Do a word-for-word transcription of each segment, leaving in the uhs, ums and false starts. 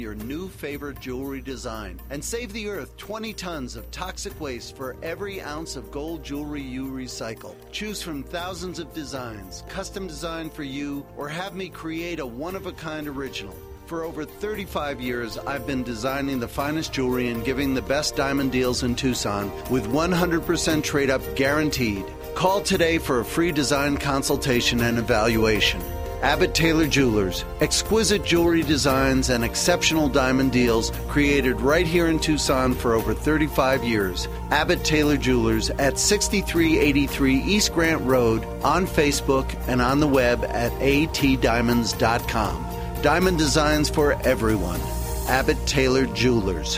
Your new favorite jewelry design and save the earth twenty tons of toxic waste for every ounce of gold jewelry you recycle. Choose from thousands of designs, custom designed for you, or have me create a one-of-a-kind original. For over thirty-five years, I've been designing the finest jewelry and giving the best diamond deals in Tucson with one hundred percent trade-up guaranteed. Call today for a free design consultation and evaluation. Abbott Taylor Jewelers, exquisite jewelry designs and exceptional diamond deals created right here in Tucson for over thirty-five years. Abbott Taylor Jewelers at sixty-three eighty-three East Grant Road, on Facebook and on the web at a t diamonds dot com. Diamond designs for everyone. Abbott Taylor Jewelers.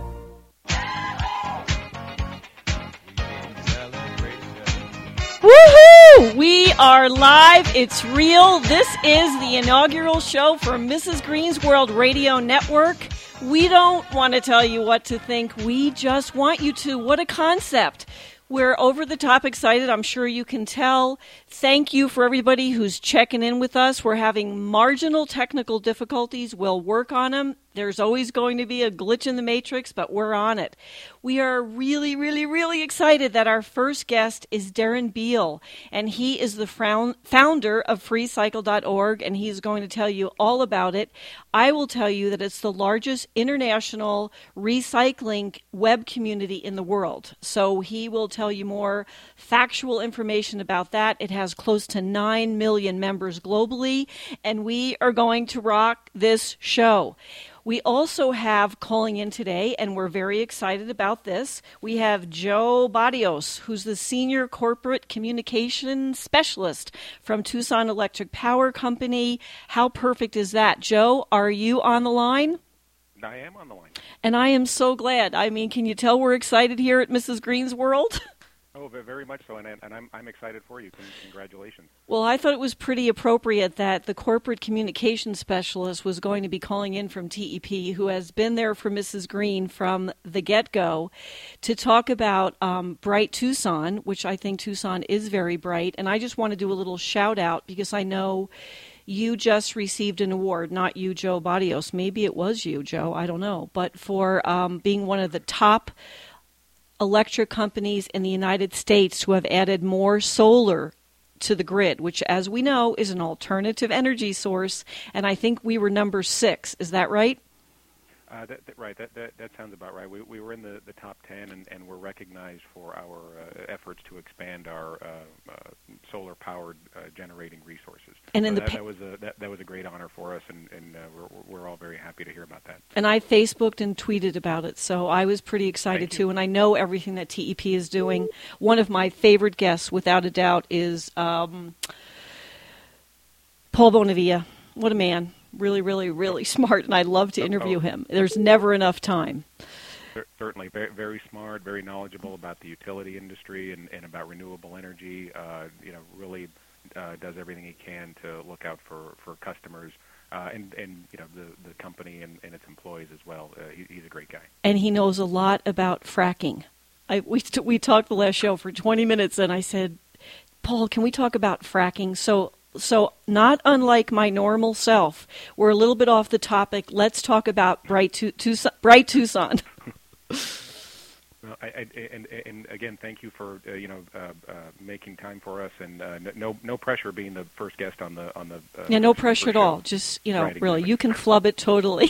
Woohoo! We are live. It's real. This is the inaugural show for Missus Green's World Radio Network. We don't want to tell you what to think. We just want you to. What a concept. We're over the top excited. I'm sure you can tell. Thank you for everybody who's checking in with us. We're having marginal technical difficulties. We'll work on them. There's always going to be a glitch in the matrix, but we're on it. We are really, really, really excited that our first guest is Darren Beal, and he is the founder of free cycle dot org, and he's going to tell you all about it. I will tell you that it's the largest international recycling web community in the world, so he will tell you more factual information about that. It has close to nine million members globally, and we are going to rock this show. We also have calling in today, and we're very excited about this. We have Joe Barrios, who's the Senior Corporate Communication Specialist from Tucson Electric Power Company. How perfect is that? Joe, are you on the line? I am on the line. And I am so glad. I mean, can you tell we're excited here at Missus Green's World? Oh, very much so, and, and I'm, I'm excited for you. Congratulations. Well, I thought it was pretty appropriate that the corporate communication specialist was going to be calling in from T E P, who has been there for Missus Green from the get-go, to talk about um, Bright Tucson, which I think Tucson is very bright. And I just want to do a little shout-out because I know you just received an award, not you, Joe Barrios. Maybe it was you, Joe, I don't know. But for um, being one of the top electric companies in the United States who have added more solar to the grid, which, as we know, is an alternative energy source. And I think we were number six. Is that right? Uh, that, that, right. That, that that sounds about right. We we were in the, the top ten, and, and we're recognized for our uh, efforts to expand our uh, uh, solar-powered uh, generating resources. And so in that, the pa- that was a that, that was a great honor for us, and, and uh, we're we're all very happy to hear about that. And I Facebooked and tweeted about it, so I was pretty excited too. And I know everything that T E P is doing. One of my favorite guests, without a doubt, is um, Paul Bonavia. What a man. Really, really, really smart, and I'd love to interview him. There's never enough time. Certainly. Very, very smart, very knowledgeable about the utility industry and, and about renewable energy. Uh, you know, really uh, does everything he can to look out for, for customers uh, and, and, you know, the, the company and, and its employees as well. Uh, he, he's a great guy. And he knows a lot about fracking. I, we, st- we talked the last show for twenty minutes, and I said, Paul, can we talk about fracking? So... So not unlike my normal self, we're a little bit off the topic. Let's talk about Bright, tu- Tucson. Bright Tucson. Well, I, I, and, and again, thank you for uh, you know uh, uh, making time for us, and uh, no no pressure being the first guest on the on the. Uh, yeah, no pressure at all. Just you know, right, really, exactly. You can flub it totally.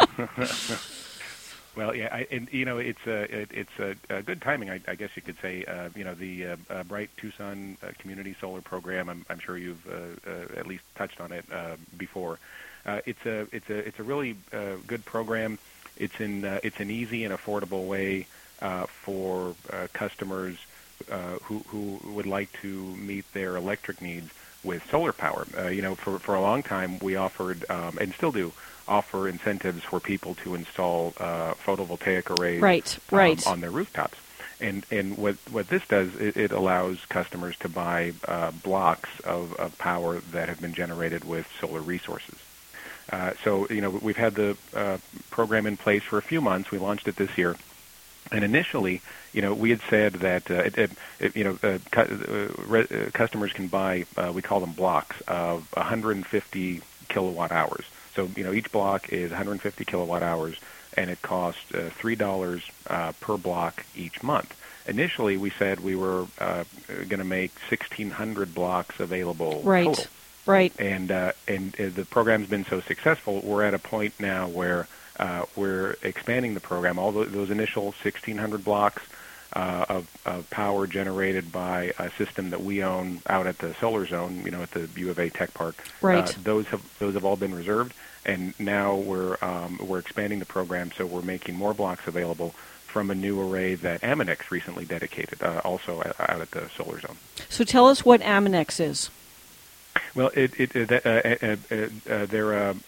Well, yeah, I, and you know, it's a it, it's a, a good timing, I, I guess you could say. Uh, you know, the uh, uh, Bright Tucson uh, Community Solar Program. I'm, I'm sure you've uh, uh, at least touched on it uh, before. Uh, it's a it's a it's a really uh, good program. It's in uh, it's an easy and affordable way uh, for uh, customers uh, who who would like to meet their electric needs with solar power. Uh, you know, for for a long time we offered um, and still do. offer incentives for people to install uh, photovoltaic arrays right, right. Um, on their rooftops. And and what what this does, it, it allows customers to buy uh, blocks of, of power that have been generated with solar resources. Uh, so, you know, we've had the uh, program in place for a few months. We launched it this year. And initially, you know, we had said that, uh, it, it, it, you know, uh, cu- uh, re- uh, customers can buy, uh, we call them blocks, of one hundred fifty kilowatt hours. So, you know, each block is one hundred fifty kilowatt hours, and it costs uh, three dollars uh, per block each month. Initially, we said we were uh, going to make sixteen hundred blocks available right. total. Right. And uh, and uh, the program's been so successful, we're at a point now where uh, we're expanding the program. All the, those initial sixteen hundred blocks uh, of, of power generated by a system that we own out at the Solar Zone, you know, at the U of A Tech Park. Right. Uh, those have those have all been reserved, and now we're um, we're expanding the program, so we're making more blocks available from a new array that Aminex recently dedicated, uh, also out at the Solar Zone. So tell us what Aminex is. Well, it, it, it, uh, uh, uh, uh, they're a, a,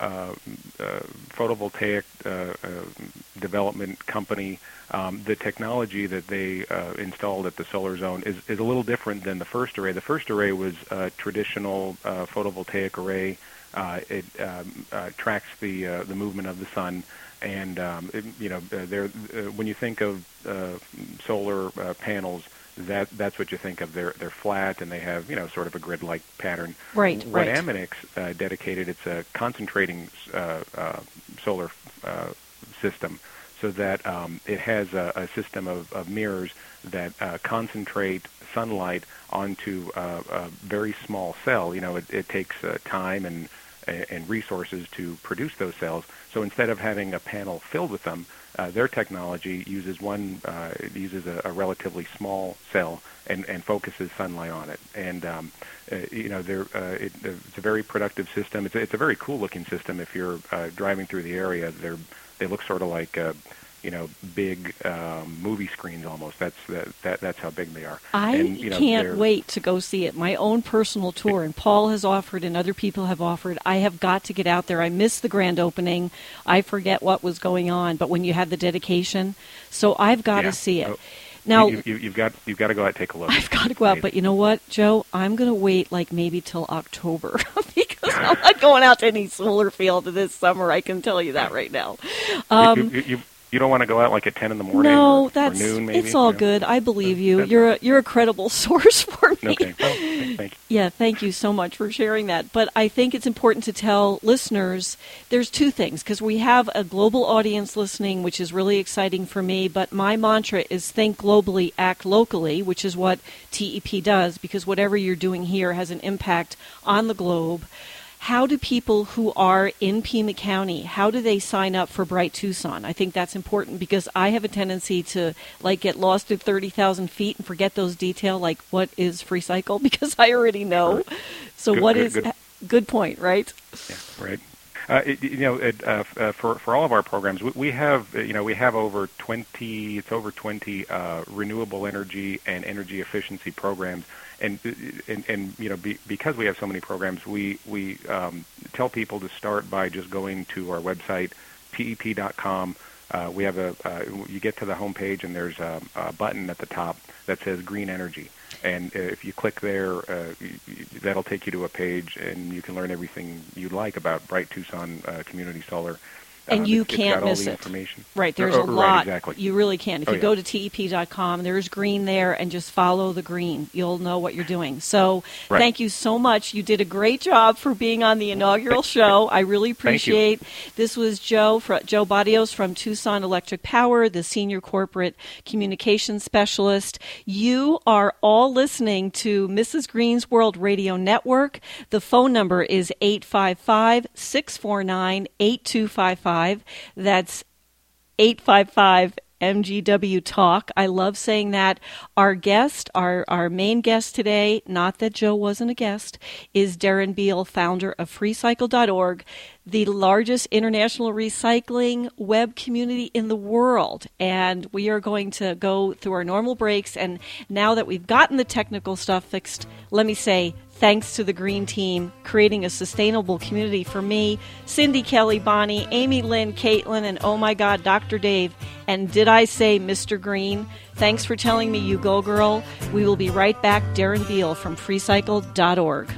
a photovoltaic uh, uh, development company. Um, the technology that they uh, installed at the Solar Zone is, is a little different than the first array. The first array was a traditional uh, photovoltaic array. Uh, it um, uh, tracks the uh, the movement of the sun, and um, it, you know, uh, they're, uh, when you think of uh, solar uh, panels, that that's what you think of. They're they're flat, and they have, you know, sort of a grid-like pattern. Right, what right. Aminex uh, dedicated, it's a concentrating uh, uh, solar uh, system, so that um, it has a, a system of, of mirrors that uh, concentrate sunlight onto uh, a very small cell. You know, it, it takes uh, time and and resources to produce those cells. So instead of having a panel filled with them, uh, their technology uses one uh, uses a, a relatively small cell and, and focuses sunlight on it. And um, uh, you know, they're, uh, it, it's a very productive system. It's a, it's a very cool looking system. If you're uh, driving through the area, they're they look sort of like uh, you know, big um, movie screens almost. That's that, that that's how big they are. I and, you know, can't wait to go see it. My own personal tour, and Paul has offered and other people have offered. I have got to get out there. I missed the grand opening. I forget what was going on, but when you had the dedication, so I've got yeah. to see it. Oh. Now, you, you, you've got you've got to go out and take a look. I've got to go out, but you know what, Joe? I'm going to wait like maybe till October because I'm not going out to any solar field this summer. I can tell you that right now. Um, you, you, you, You don't want to go out like at ten in the morning no, or, that's, or noon, maybe? It's all yeah. good. I believe you. That's You're a, you're a credible source for me. Okay. Well, thank you. Yeah, thank you so much for sharing that. But I think it's important to tell listeners there's two things, because we have a global audience listening, which is really exciting for me. But my mantra is think globally, act locally, which is what T E P does, because whatever you're doing here has an impact on the globe. How do people who are in Pima County, how do they sign up for Bright Tucson? I think that's important because I have a tendency to like get lost at thirty thousand feet and forget those details, like what is Free Cycle, because I already know. So good, what good, is good. good point, right? Yeah, right. Uh, it, you know, it, uh, uh, for for all of our programs, we, we have you know we have over twenty. It's over twenty uh, renewable energy and energy efficiency programs. And, and and you know be, because we have so many programs, we we um, tell people to start by just going to our website, T E P dot com. Uh, we have a uh, you get to the homepage and there's a, a button at the top that says Green Energy, and if you click there, uh, that'll take you to a page and you can learn everything you'd like about Bright Tucson uh, Community Solar. And uh, you it's, can't it's got all miss the it. Information. Right, there's oh, a right, lot. Exactly. You really can. If oh, you yeah. go to T E P dot com, there's green there, and just follow the green. You'll know what you're doing. So right. Thank you so much. You did a great job for being on the inaugural show. I really appreciate. This was Joe fr- Joe Badios from Tucson Electric Power, the Senior Corporate Communications Specialist. You are all listening to Missus Green's World Radio Network. The phone number is eight five five, six four nine, eight two five five. That's eight five five M G W Talk. I love saying that. Our guest, our, our main guest today, not that Joe wasn't a guest, is Darren Beal, founder of free cycle dot org, the largest international recycling web community in the world. And we are going to go through our normal breaks. And now that we've gotten the technical stuff fixed, let me say thanks to the Green Team, creating a sustainable community for me, Cindy, Kelly, Bonnie, Amy, Lynn, Caitlin, and oh my God, Doctor Dave. And did I say Mister Green? Thanks for telling me you go, girl. We will be right back. Darren Beal from free cycle dot org.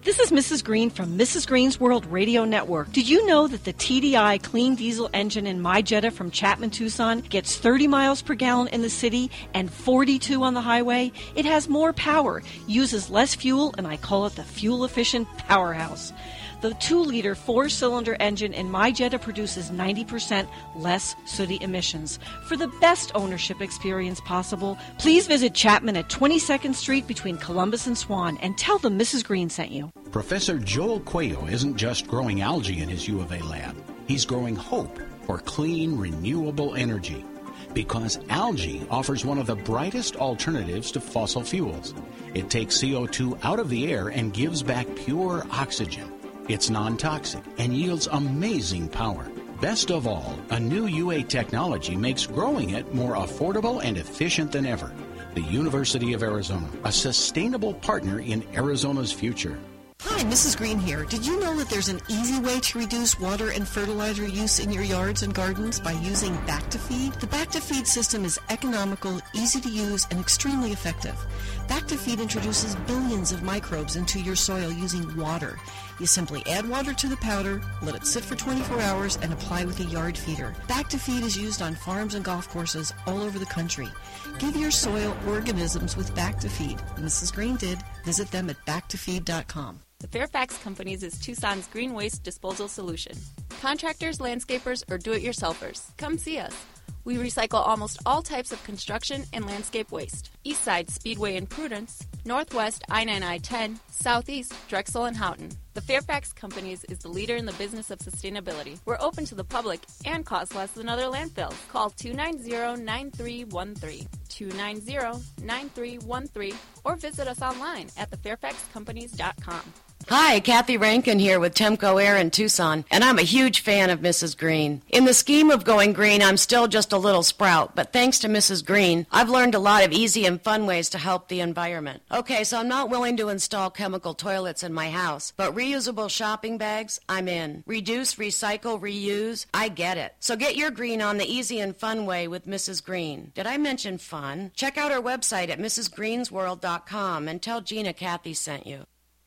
This is Missus Green from Missus Green's World Radio Network. Did you know that the T D I clean diesel engine in my Jetta from Chapman Tucson gets thirty miles per gallon in the city and forty-two on the highway? It has more power, uses less fuel, and I call it the fuel-efficient powerhouse. The two-liter four-cylinder engine in my Jetta produces ninety percent less sooty emissions. For the best ownership experience possible, please visit Chapman at twenty-second Street between Columbus and Swan and tell them Missus Green sent you. Professor Joel Cuello isn't just growing algae in his U of A lab. He's growing hope for clean, renewable energy. Because algae offers one of the brightest alternatives to fossil fuels. It takes C O two out of the air and gives back pure oxygen. It's non-toxic and yields amazing power. Best of all, a new U A technology makes growing it more affordable and efficient than ever. The University of Arizona, a sustainable partner in Arizona's future. Hi, Missus Green here. Did you know that there's an easy way to reduce water and fertilizer use in your yards and gardens by using Back to Feed? The Back to Feed system is economical, easy to use, and extremely effective. Back to Feed introduces billions of microbes into your soil using water. You simply add water to the powder, let it sit for twenty-four hours, and apply with a yard feeder. Back to Feed is used on farms and golf courses all over the country. Give your soil organisms with Back to Feed. Missus Green did. Visit them at back to feed dot com. The Fairfax Companies is Tucson's green waste disposal solution. Contractors, landscapers, or do-it-yourselfers, come see us. We recycle almost all types of construction and landscape waste. Eastside Speedway and Prudence, Northwest I nine I ten, Southeast Drexel and Houghton. The Fairfax Companies is the leader in the business of sustainability. We're open to the public and cost less than other landfills. Call two nine zero, nine three one three, two nine zero, nine three one three, or visit us online at the fairfax companies dot com. Hi, Kathy Rankin here with Temco Air in Tucson, and I'm a huge fan of Missus Green. In the scheme of going green, I'm still just a little sprout, but thanks to Missus Green, I've learned a lot of easy and fun ways to help the environment. Okay, so I'm not willing to install chemical toilets in my house, but reusable shopping bags, I'm in. Reduce, recycle, reuse, I get it. So get your green on the easy and fun way with Missus Green. Did I mention fun? Check out our website at missus greens world dot com and tell Gina Kathy sent you.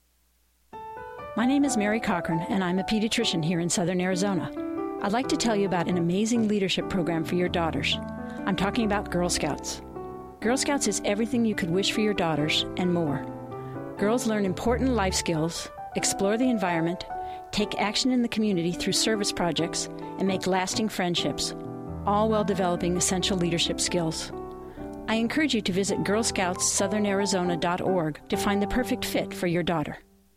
My name is Mary Cochran, and I'm a pediatrician here in Southern Arizona. I'd like to tell you about an amazing leadership program for your daughters. I'm talking about Girl Scouts. Girl Scouts is everything you could wish for your daughters and more. Girls learn important life skills, explore the environment, take action in the community through service projects, and make lasting friendships, all while developing essential leadership skills. I encourage you to visit girl scouts southern arizona dot org to find the perfect fit for your daughter.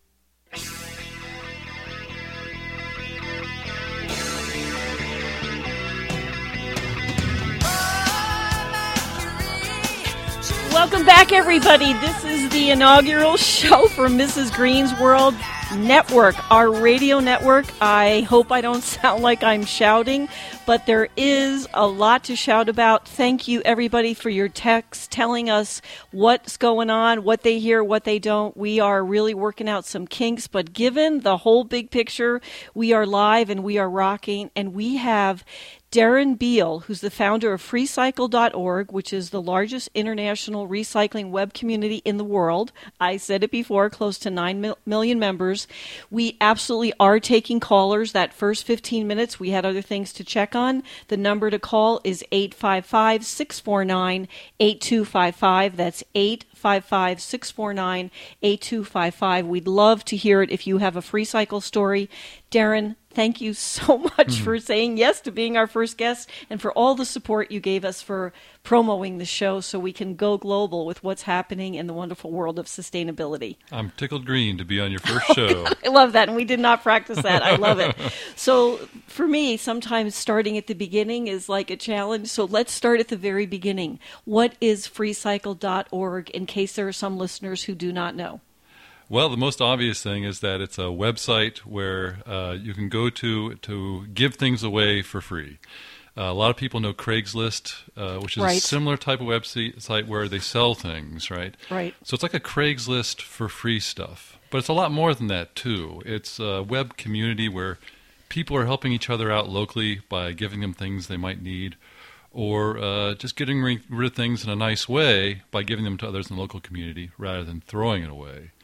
Welcome back, everybody. This is the inaugural show for Missus Green's World Network, our radio network. I hope I don't sound like I'm shouting, but there is a lot to shout about. Thank you, everybody, for your texts telling us what's going on, what they hear, what they don't. We are really working out some kinks, but given the whole big picture, we are live and we are rocking, and we have Darren Beal, who's the founder of free cycle dot org, which is the largest international recycling web community in the world. I said it before, close to nine mil- million members. We absolutely are taking callers. That first fifteen minutes, we had other things to check on. The number to call is eight five five, six four nine, eight two five five. That's eight five five, six four nine, eight two five five. We'd love to hear it if you have a free cycle story. Darren, thank you so much mm-hmm. for saying yes to being our first guest and for all the support you gave us for promoting the show so we can go global with what's happening in the wonderful world of sustainability. I'm tickled green to be on your first show. I love that, and we did not practice that. I love it. So for me, sometimes starting at the beginning is like a challenge. So let's start at the very beginning. What is free cycle dot org in case there are some listeners who do not know? Well, the most obvious thing is that it's a website where uh, you can go to to give things away for free. Uh, a lot of people know Craigslist, uh, which is right. a similar type of website where they sell things, right? Right. So it's like a Craigslist for free stuff. But it's a lot more than that, too. It's a web community where people are helping each other out locally by giving them things they might need, or uh, just getting rid of things in a nice way by giving them to others in the local community rather than throwing it away.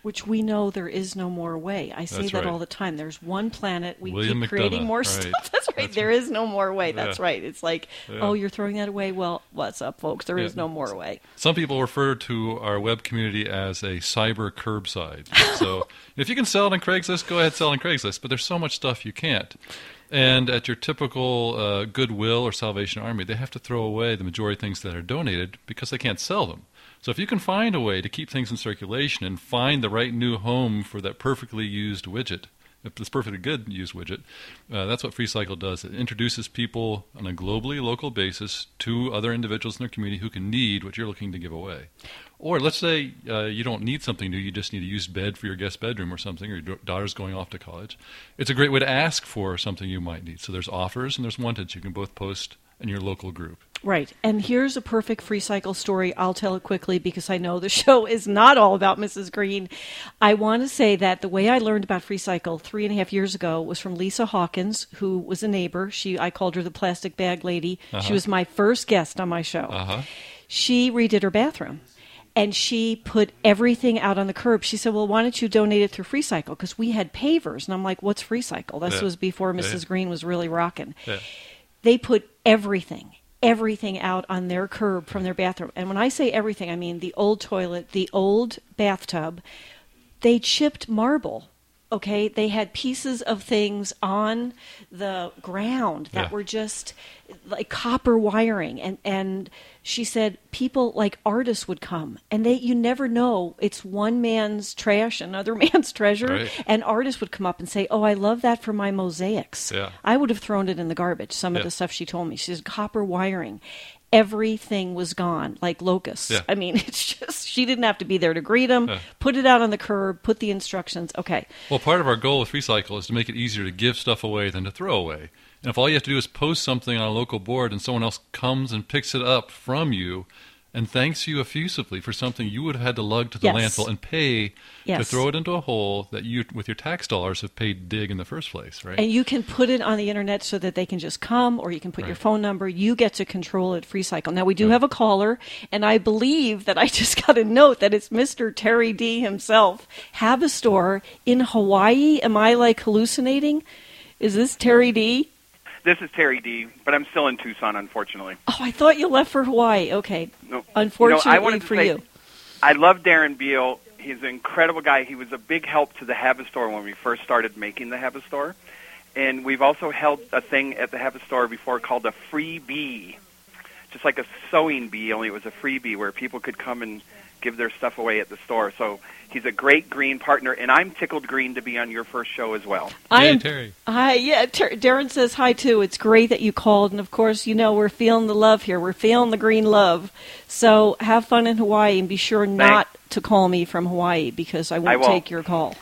which we know there is no more way. I say That's that right. all the time. There's one planet. We William keep creating McDonough, more right. stuff. That's right. That's There right. is no more way. That's Yeah. right. It's like, Yeah. oh, you're throwing that away? Well, what's up, folks? There is Yeah. no more way. Some people refer to our web community as a cyber curbside. So if you can sell it on Craigslist, go ahead sell it on Craigslist. But there's so much stuff you can't. And at your typical uh, Goodwill or Salvation Army, they have to throw away the majority of things that are donated because they can't sell them. So if you can find a way to keep things in circulation and find the right new home for that perfectly used widget, if it's perfectly good used widget, uh, that's what FreeCycle does. It introduces people on a globally local basis to other individuals in their community who can need what you're looking to give away. Or let's say uh, you don't need something new, you just need a used bed for your guest bedroom or something, or your daughter's going off to college. It's a great way to ask for something you might need. So there's offers and there's wanteds you can both post in your local group. Right. And here's a perfect FreeCycle story. I'll tell it quickly because I know the show is not all about Missus Green. I want to say that the way I learned about FreeCycle three and a half years ago was from Lisa Hawkins, who was a neighbor. She, I called her the plastic bag lady. Uh-huh. She was my first guest on my show. Uh-huh. She redid her bathroom. And she put everything out on the curb. She said, well, why don't you donate it through FreeCycle? Because we had pavers. And I'm like, what's FreeCycle? This Yeah. was before Missus Yeah. Green was really rocking. Yeah. They put everything, everything out on their curb from their bathroom. And when I say everything, I mean the old toilet, the old bathtub. They chipped marble. Okay, they had pieces of things on the ground that Yeah. were just like copper wiring, and and she said people like artists would come, and they you never know, it's one man's trash, another man's treasure, Right. and artists would come up and say, "Oh, I love that for my mosaics." Yeah. I would have thrown it in the garbage. Some of Yeah. the stuff she told me, she said copper wiring. Everything was gone, like locusts. Yeah. I mean, it's just, she didn't have to be there to greet them, Yeah. put it out on the curb, put the instructions. Okay. Well, part of our goal with FreeCycle is to make it easier to give stuff away than to throw away. And if all you have to do is post something on a local board and someone else comes and picks it up from you and thanks you effusively for something you would have had to lug to the Yes. landfill and pay to Yes. throw it into a hole that you, with your tax dollars, have paid to dig in the first place, right? And you can put it on the internet so that they can just come, or you can put your Right. phone number. You get to control it, FreeCycle. Now, we do Yeah. have a caller, and I believe that I just got a note that it's Mister Terry D himself. Have a store in Hawaii. Am I, like, hallucinating? Is this Terry D? This is Terry D, but I'm still in Tucson, unfortunately. Oh, I thought you left for Hawaii. Okay. No. Unfortunately you know, I wanted to for say, you. I love Darren Beal. He's an incredible guy. He was a big help to the Habit Store when we first started making the Habit Store. And we've also held a thing at the Habit Store before called a free bee, just like a sewing bee, only it was a freebie where people could come and give their stuff away at the store. So he's a great green partner, and I'm tickled green to be on your first show as well. I Hey, am, Terry. Hi, yeah. Ter- Darren says hi too. It's great that you called, and of course, you know we're feeling the love here. We're feeling the green love. So have fun in Hawaii, and be sure not to call me from Hawaii because I won't, I won't. take your call.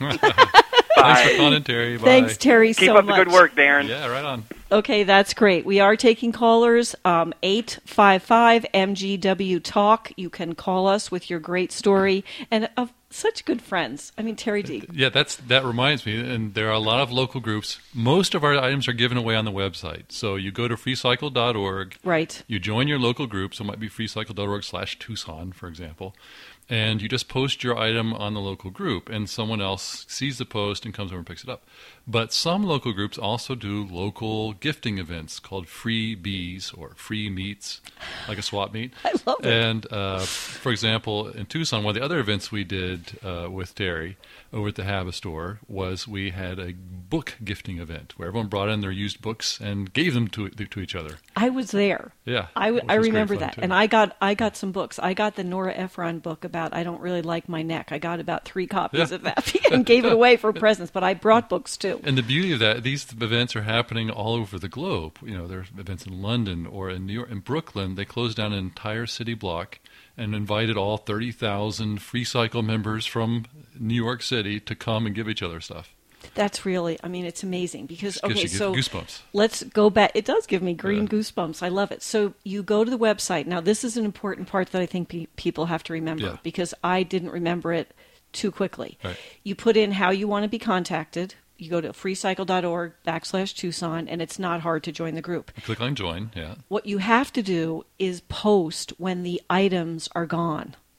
Thanks for calling, Terry. Bye. Thanks, Terry, Keep so up much. the good work, Darren. Yeah, right on. Okay, that's great. We are taking callers. Um, eight five five M G W Talk. You can call us with your great story and of such good friends. I mean, Terry D. Yeah, that's that reminds me, and there are a lot of local groups. Most of our items are given away on the website. So you go to freecycle dot org. Right. You join your local group, so it might be freecycle dot org slash Tucson, for example, and you just post your item on the local group, and someone else sees the post and comes over and picks it up. But some local groups also do local gifting events called free bees or free meets, like a swap meet. I love it. And, uh, for example, in Tucson, one of the other events we did uh, with Terry over at the Habit Store was we had a book gifting event where everyone brought in their used books and gave them to to each other. I was there. Yeah, I, w- which I was great remember fun, that. too. And I got I got some books. I got the Nora Ephron book about I Don't Really Like My Neck. I got about three copies Yeah. of that and gave it away for presents, but I brought books too. And the beauty of that, these events are happening all over the globe. You know, there's events in London or in New York. In Brooklyn, they closed down an entire city block and invited all thirty thousand FreeCycle members from New York City to come and give each other stuff. That's really, I mean, it's amazing because, Gives okay, you so goosebumps. let's go back. It does give me green Yeah. goosebumps. I love it. So you go to the website. Now, this is an important part that I think pe- people have to remember Yeah. because I didn't remember it too quickly. Right. You put in how you want to be contacted. You go to freecycle dot org backslash Tucson, and it's not hard to join the group. Click on join, yeah. What you have to do is post when the items are gone.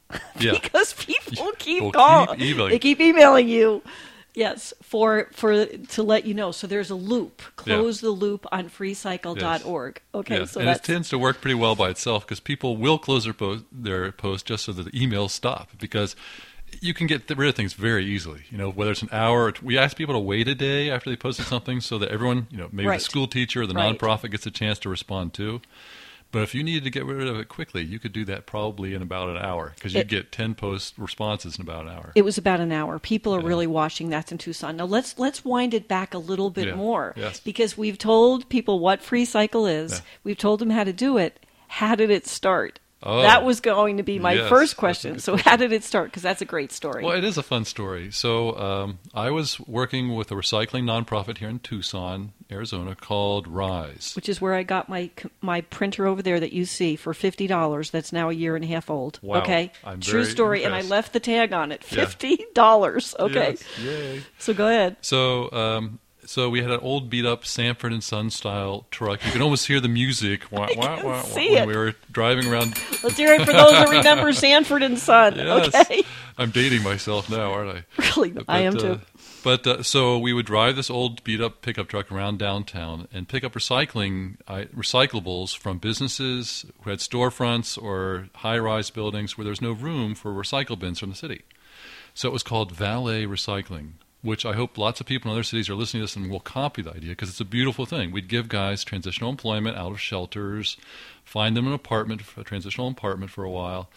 Yeah. because people keep We'll calling. keep emailing. They keep emailing you. Yes, for for to let you know. So there's a loop. Close yeah. the loop on free cycle dot org. Yes. Okay, yes. so and that's... it tends to work pretty well by itself because people will close their post, their post just so that the emails stop because you can get rid of things very easily. You know, whether it's an hour. Or t- we ask people to wait a day after they posted something so that everyone, you know, maybe right. the school teacher or the right. nonprofit gets a chance to respond too. But if you needed to get rid of it quickly, you could do that probably in about an hour because you'd get ten post responses in about an hour. It was about an hour. People are yeah. really watching. That's in Tucson. Now let's let's wind it back a little bit yeah. more yes. because we've told people what Free Cycle is. Yeah. We've told them how to do it. How did it start? Oh, that was going to be my yes, first question. So question. how did it start? Because that's a great story. Well, it is a fun story. So um, I was working with a recycling nonprofit here in Tucson, Arizona, called Rise. Which is where I got my my printer over there that you see for fifty dollars. That's now a year and a half old. Wow. Okay? I'm True very story. impressed. And I left the tag on it. fifty dollars. Yeah. Okay. Yes. Yay. So go ahead. So... Um, So we had an old beat-up Sanford and Son style truck. You can almost hear the music wah, wah, wah, see when it. we were driving around. Let's hear it for those that remember Sanford and Son. Yes. Okay. I'm dating myself now, aren't I? Really, but, I am uh, too. But uh, so we would drive this old beat-up pickup truck around downtown and pick up recycling uh, recyclables from businesses who had storefronts or high-rise buildings where there's no room for recycle bins from the city. So it was called valet recycling, which I hope lots of people in other cities are listening to this and will copy the idea because it's a beautiful thing. We'd give guys transitional employment out of shelters, find them an apartment, a transitional apartment for a while,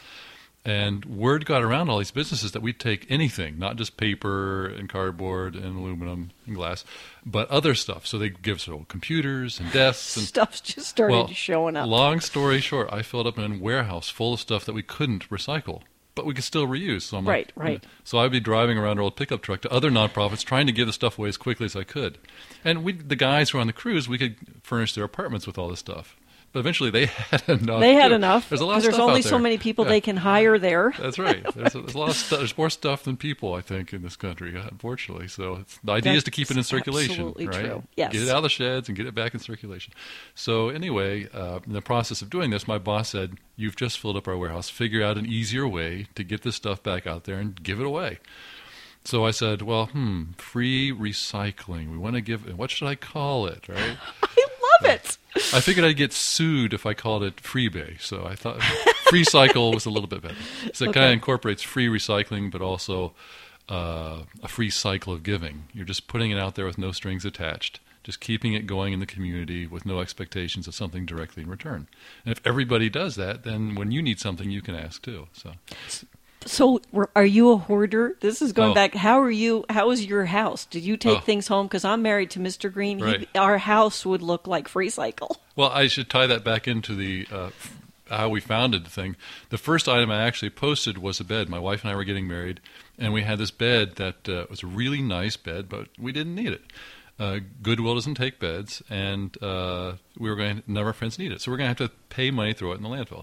and word got around all these businesses that we'd take anything, not just paper and cardboard and aluminum and glass, but other stuff. So they'd give us old computers and desks. And, Stuff's just started well, showing up. Long story short, I filled up a warehouse full of stuff that we couldn't recycle. But we could still reuse. So I'm right, like, right. So I'd be driving around our old pickup truck to other nonprofits trying to give the stuff away as quickly as I could. And we, the guys who were on the cruise, we could furnish their apartments with all this stuff. But eventually they had enough. They had too. enough. There's a lot of There's stuff only out there. so many people yeah. they can hire there. That's right. There's a, there's a lot of stuff. There's more stuff than people, I think, in this country, unfortunately. So it's, the idea That's is to keep it in circulation, absolutely right? true. Yes. Get it out of the sheds and get it back in circulation. So anyway, uh, in the process of doing this, my boss said, "You've just filled up our warehouse. Figure out an easier way to get this stuff back out there and give it away." So I said, "Well, hmm, free recycling. We want to give. What should I call it? Right?" I love it. I figured I'd get sued if I called it Freebay, so I thought Free Cycle was a little bit better. So it Okay. kind of incorporates free recycling, but also uh, a free cycle of giving. You're just putting it out there with no strings attached, just keeping it going in the community with no expectations of something directly in return. And if everybody does that, then when you need something, you can ask too. So. So, were- are you a hoarder? This is going Oh. back. How are you? How is your house? Did you take Oh. things home? Because I'm married to Mister Green. He, Right. our house would look like Free Cycle. Well, I should tie that back into the uh, how we founded the thing. The first item I actually posted was a bed. My wife and I were getting married, and we had this bed that uh, was a really nice bed, but we didn't need it. Uh, Goodwill doesn't take beds, and uh, we were going. None of our friends need it, so we're going to have to pay money to throw it in the landfill.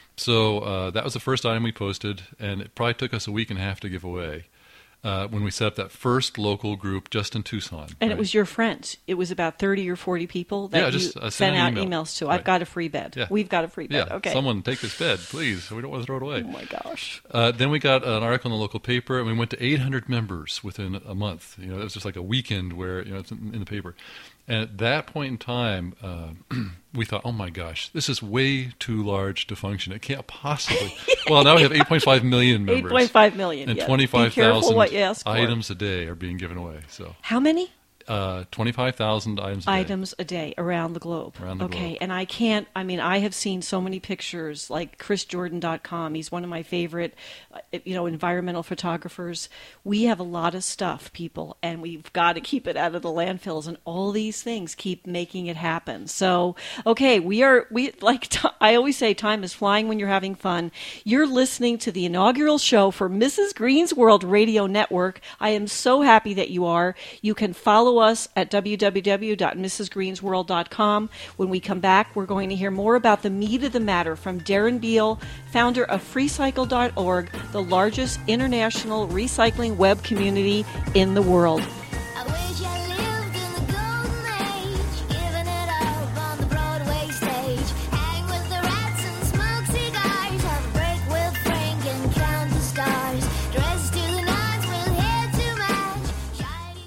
So uh, that was the first item we posted, and it probably took us a week and a half to give away uh, when we set up that first local group just in Tucson. And right? it was your friends. It was about thirty or forty people that Yeah, you just, uh, sent send out an email. emails to. Right. I've got a free bed. Yeah. We've got a free bed. Yeah, Okay. someone take this bed, please. We don't want to throw it away. Oh my gosh. Uh, then we got an article in the local paper, and we went to eight hundred members within a month. You know, it was just like a weekend where you know it's in, in the paper. And at that point in time, uh, we thought, "Oh my gosh, this is way too large to function. It can't possibly." Well, now we have eight point five million members. eight point five million. And yeah. twenty-five Be careful thousand what you ask for. items a day are being given away. So How many? uh, twenty-five thousand items a day. Items a day around the globe. Around the okay, globe. and I can't, I mean, I have seen so many pictures, like chris jordan dot com. He's one of my favorite, uh, you know, environmental photographers. We have a lot of stuff, people, and we've got to keep it out of the landfills, and all these things keep making it happen. So, okay, we are, we like, t- I always say time is flying when you're having fun. You're listening to the inaugural show for Missus Green's World Radio Network. I am so happy that you are. You can follow us at w w w dot missus greens world dot com. When we come back, we're going to hear more about the meat of the matter from Darren Beal, founder of free cycle dot org, the largest international recycling web community in the world. I wish I lived in the golden age, giving it up on the Broadway stage. Hang with the rats and smoke cigars, have a break with Frank and count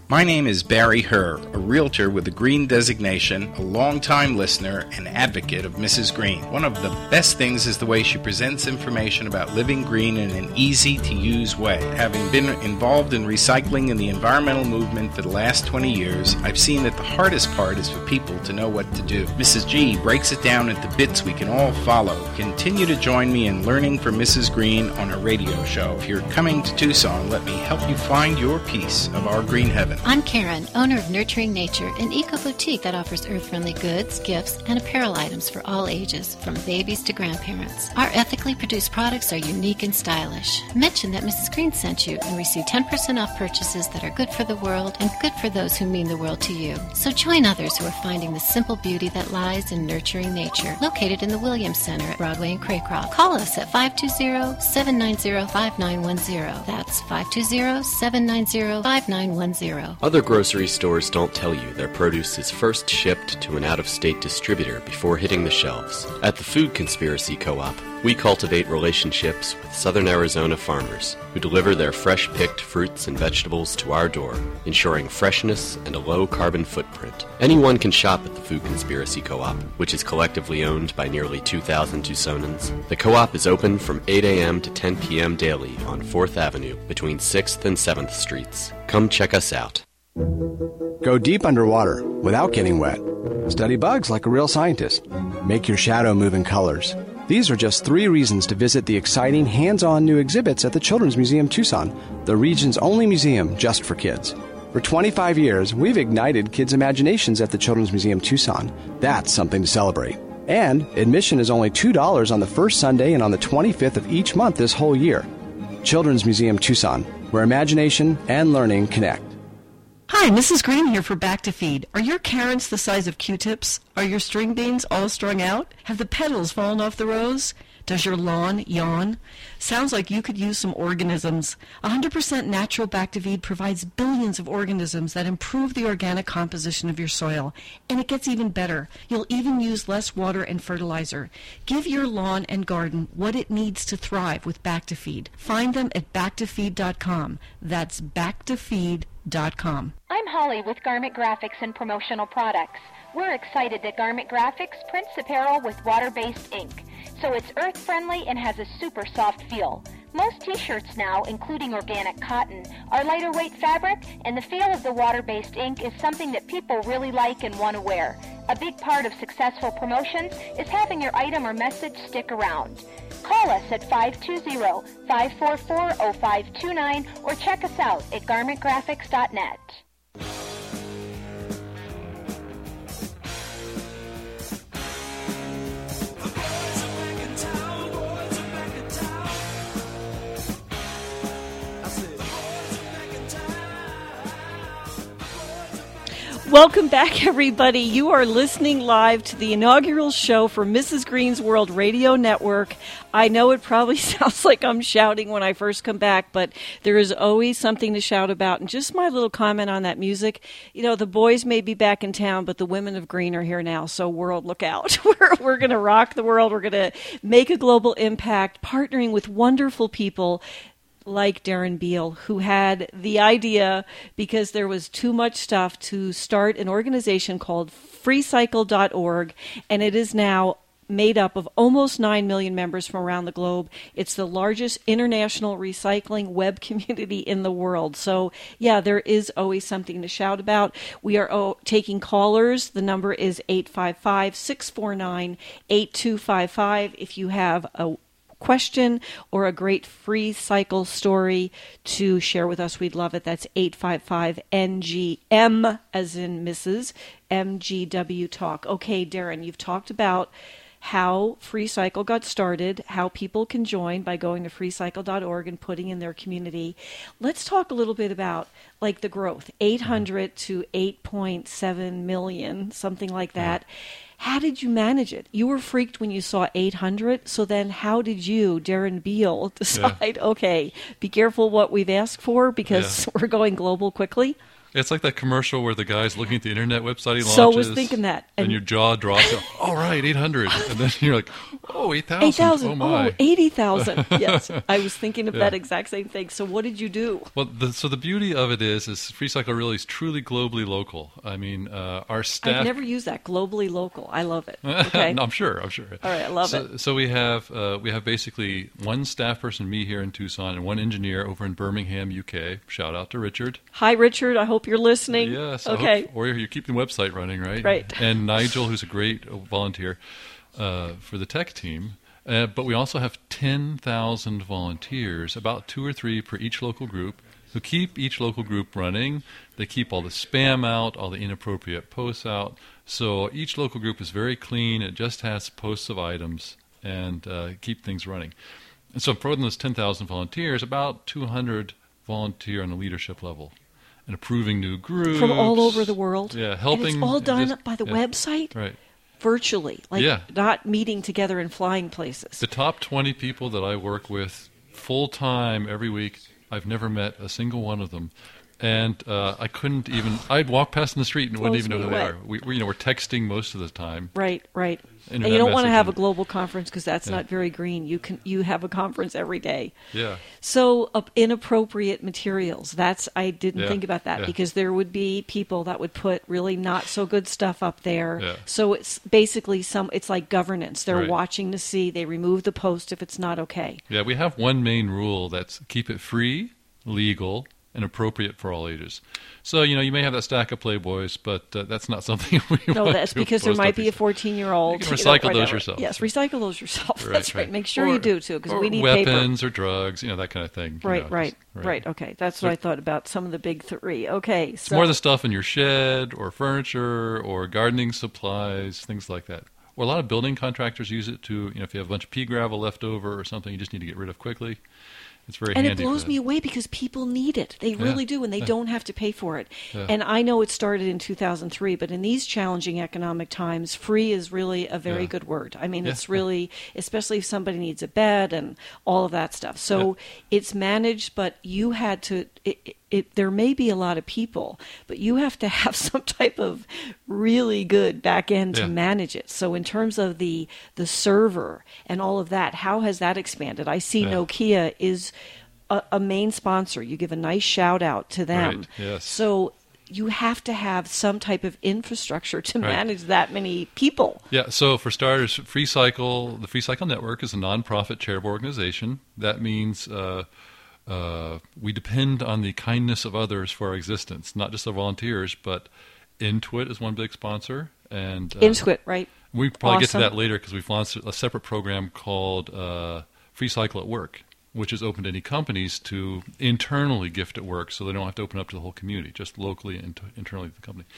My name is Barry Herr, a realtor with the Green designation, a longtime listener and advocate of Missus Green. One of the best things is the way she presents information about living green in an easy-to-use way. Having been involved in recycling and the environmental movement for the last twenty years, I've seen that the hardest part is for people to know what to do. Missus G breaks it down into bits we can all follow. Continue to join me in learning from Missus Green on a radio show. If you're coming to Tucson, let me help you find your piece of our green heaven. I'm Karen, owner of Nurturing Nature, an eco-boutique that offers earth-friendly goods, gifts, and apparel items for all ages, from babies to grandparents. Our ethically produced products are unique and stylish. Mention that Missus Green sent you and receive ten percent off purchases that are good for the world and good for those who mean the world to you. So join others who are finding the simple beauty that lies in Nurturing Nature, located in the Williams Center at Broadway and Craycroft. Call us at five two zero, seven nine zero, five nine one zero. That's five two zero, seven nine zero, five nine one zero. Other grocery stores don't tell you their produce is first shipped to an out-of-state distributor before hitting the shelves. At the Food Conspiracy Co-op, we cultivate relationships with Southern Arizona farmers who deliver their fresh-picked fruits and vegetables to our door, ensuring freshness and a low-carbon footprint. Anyone can shop at the Food Conspiracy Co-op, which is collectively owned by nearly two thousand Tucsonans. The co-op is open from eight a.m. to ten p.m. daily on fourth Avenue between sixth and seventh Streets. Come check us out. Go deep underwater without getting wet. Study bugs like a real scientist. Make your shadow move in colors. These are just three reasons to visit the exciting hands-on new exhibits at the Children's Museum Tucson, the region's only museum just for kids. For twenty-five years, we've ignited kids' imaginations at the Children's Museum Tucson. That's something to celebrate. And admission is only two dollars on the first Sunday and on the twenty-fifth of each month this whole year. Children's Museum Tucson, where imagination and learning connect. Hi, Missus Green here for Back to Feed. Are your carrots the size of Q-tips? Are your string beans all strung out? Have the petals fallen off the rose? Does your lawn yawn? Sounds like you could use some organisms. one hundred percent natural Back to Feed provides billions of organisms that improve the organic composition of your soil. And it gets even better. You'll even use less water and fertilizer. Give your lawn and garden what it needs to thrive with Back to Feed. Find them at back to feed dot com. That's back to feed dot com. I'm Holly with Garment Graphics and Promotional Products. We're excited that Garment Graphics prints apparel with water-based ink, so it's earth-friendly and has a super soft feel. Most t-shirts now, including organic cotton, are lighter weight fabric, and the feel of the water-based ink is something that people really like and want to wear. A big part of successful promotions is having your item or message stick around. Call us at five two zero, five four four, zero five two nine or check us out at garment graphics dot net. Welcome back, everybody. You are listening live to the inaugural show for Missus Green's World Radio Network. I know it probably sounds like I'm shouting when I first come back, but there is always something to shout about. And just my little comment on that music, you know, the boys may be back in town, but the women of green are here now. So world, look out. We're, we're going to rock the world. We're going to make a global impact, partnering with wonderful people like Darren Beal, who had the idea, because there was too much stuff, to start an organization called free cycle dot org, and it is now made up of almost nine million members from around the globe. It's the largest international recycling web community in the world. So, yeah, there is always something to shout about. We are oh, taking callers. The number is eight five five, six four nine, eight two five five. If you have a question or a great free cycle story to share with us, we'd love it. That's eight five five N G M as in Missus M G W Talk. Okay, Darren, you've talked about how Free Cycle got started, how people can join by going to free cycle dot org and putting in their community. Let's talk a little bit about like the growth, eight hundred to eight point seven million, something like that. How did you manage it? You were freaked when you saw eight hundred. So then how did you, Darren Beal, decide, yeah. okay, be careful what we've asked for because yeah. we're going global quickly? It's like that commercial where the guy's looking at the internet website he launches. So I was thinking that. And, and your jaw drops. All right, eight hundred. And then you're like, oh, eight thousand. eight thousand. Oh, my. Oh, eighty thousand. Yes. I was thinking of Yeah. that exact same thing. So what did you do? Well, the, so the beauty of it is, is FreeCycle really is truly globally local. I mean, uh, our staff... I've never used that. Globally local. I love it. Okay. No, I'm sure. I'm sure. All right, I love so, it. So we have uh, we have basically one staff person, me here in Tucson, and one engineer over in Birmingham, U K. Shout out to Richard. Hi, Richard. I hope you're listening. Yes. I Okay. hope- or you're keeping the website running, right? Right. And Nigel, who's a great volunteer uh, for the tech team. Uh, but we also have ten thousand volunteers, about two or three per each local group, who keep each local group running. They keep all the spam out, all the inappropriate posts out. So each local group is very clean. It just has posts of items and uh, keep things running. And so for those ten thousand volunteers, about two hundred volunteer on the leadership level and approving new groups. From all over the world. Yeah, helping. And it's all done just- by the yeah, website? Right. Virtually. Like Yeah. not meeting together and flying places. The top twenty people that I work with full time every week, I've never met a single one of them. And uh, I couldn't even, I'd walk past in the street and wouldn't Blows even know me who they away. are. We, we, you know, we're texting most of the time. Right, right. And Internet you don't want to have messaging. a global conference because that's Yeah. not very green. You can you have a conference every day. Yeah. So uh, inappropriate materials. That's I didn't Yeah, think about that yeah. because there would be people that would put really not so good stuff up there. Yeah. So it's basically some. It's like governance. They're Right. watching to see. They remove the post if it's not okay. Yeah, we have one main rule that's keep it free, legal, and appropriate for all ages. So, you know, you may have that stack of Playboys, but uh, that's not something we No, want that's to because there post might up be a yourself. fourteen-year-old. You can you know, recycle those whatever. yourself. Yes, recycle those yourself. Right, That's right. right. Make sure Or- you do too, because or we need paper. weapons or drugs, you know, that kind of thing. you Right, know, right, just- right, Okay, that's So- what I thought about some of the big three. Okay, It's so more the stuff in your shed or furniture or gardening supplies, things like that. Or a lot of building contractors use it to, you know, if you have a bunch of pea gravel left over or something you just need to get rid of quickly. It's very and handy. it blows for me that. away because people need it. They Yeah, really do, and they yeah. don't have to pay for it. Yeah. And I know it started in two thousand three, but in these challenging economic times, free is really a very Yeah. good word. I mean, Yeah, it's really, especially if somebody needs a bed and all of that stuff. So it's managed, but you had to. It, it, it, there may be a lot of people, but you have to have some type of really good back end Yeah. to manage it. So in terms of the the server and all of that, how has that expanded? I see Yeah. Nokia is a, a main sponsor. You give a nice shout out to them. Right, yes. So you have to have some type of infrastructure to Right. manage that many people. Yeah, so for starters, FreeCycle, the FreeCycle Network is a nonprofit charitable organization. That means uh, uh, we depend on the kindness of others for our existence, not just our volunteers, but Intuit is one big sponsor. And uh, Intuit, right? We probably get to Awesome. that later because we've launched a separate program called uh, FreeCycle at Work, which is open to any companies to internally gift at work, so they don't have to open up to the whole community, just locally and internally to the company.